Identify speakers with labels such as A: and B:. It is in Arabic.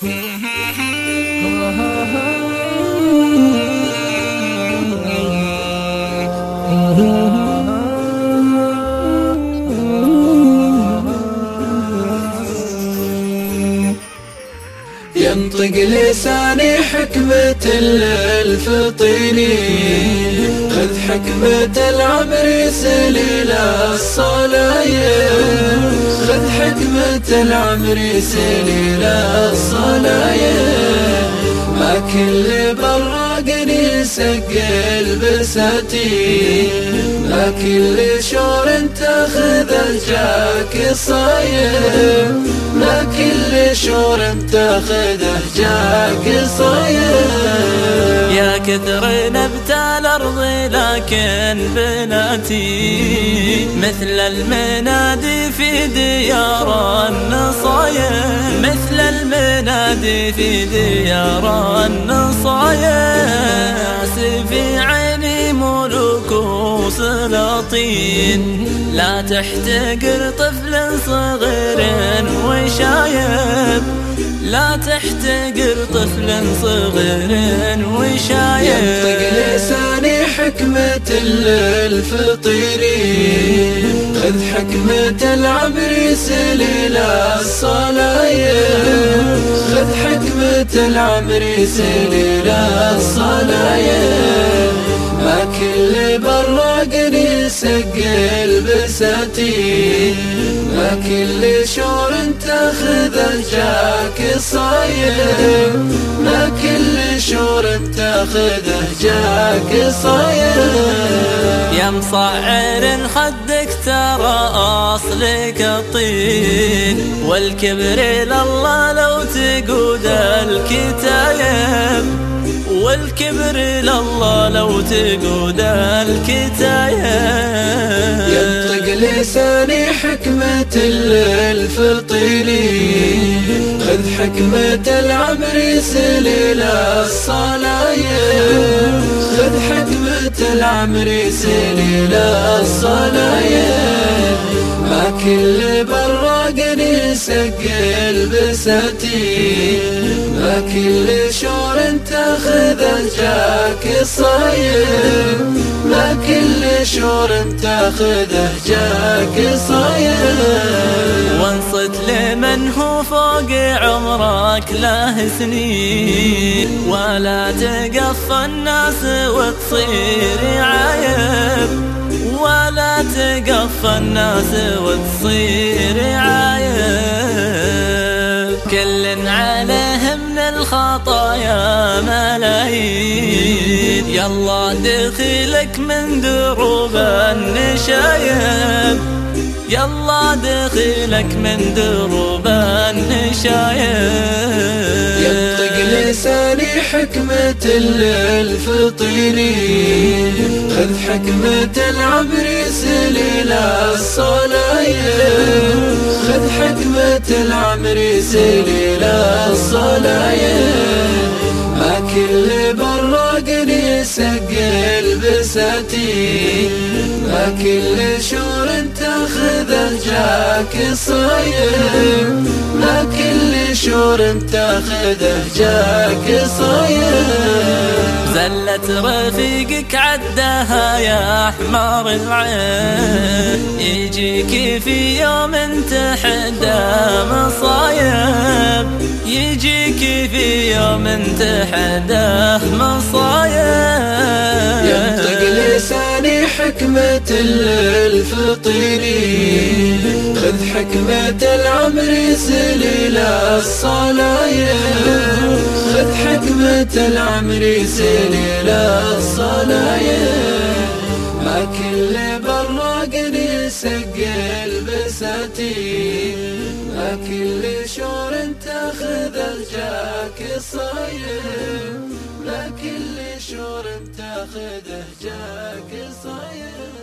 A: ينطق لساني حكمة الفطيني، خذ حكمة العمر سليل الصلايا، خذ حكمة العمر سليل الصلايا. ما كل براقني سقل بساتين، ما كل شور تاخذ جاك صايم، ما كل شور تاخذه جاك صايم.
B: يا كثر نبت الأرض لكن بناتي مثل المنادي في ديار النصايم، مثل المنادي في ديار النصايم. في عيني ملوك وسلاطين، لا تحتقر طفل صغير وشايب، لا تحتقر طفل صغير وشايب.
A: ينطق لساني حكمة الفطيري، خذ حكمة العمر سليل الصلايا، خذ حكمة العمر سليل الصلايا. ما كل براقني سقل بساتين، ما كل شور تاخذ جاك صايم، ما كل شور تاخذه جاك صايم.
B: يا مصعر خدك ترى أصلك الطين، والكبر لله لو تقود الكتايب، والكبر لله لو تقود الكتايب.
A: ينطق لساني حكمة الفطيني، خذ حكمة العمر سليل الصلايا، خذ حكمة العمر سليل الصلايا. ما كل براقني سقل بساتين، ما كل شور تاخذ جاك صايم، ما كل شور تاخذه جاك صايم.
B: وانصت لمن هو فوق عمرك له سنين، ولا تقف الناس وتصير عايب، ولا تقف الناس وتصير عايب. كل عليه من الخطايا ملايين، يلا دخلك من دروب النشايب، يلا دخلك من دروب النشايب.
A: ينطق لساني حكمة الفطيني، خذ حكمة العمر سليل الصلايا، خذ حكمة العمر سليل الصلايا. ما كل براقني سقل بساتين، ما كل شور تاخذ جاك صايم، ما كل شور تاخذه جاك صايم.
B: زلت رفيقك عدها يا حمار العين، يجيك في يوم تحدى مصايب، يجيك في يوم تحدى مصايب.
A: ينطق لساني حكمة الفطيني، خذ حكمة العمر سليل الصلايا، خذ حكمة العمر سليل الصلايا. ما كل براقني سقل بساتين، ما كل شور تاخذ جاك صايم، ما كل شور تاخذه جاك صايم.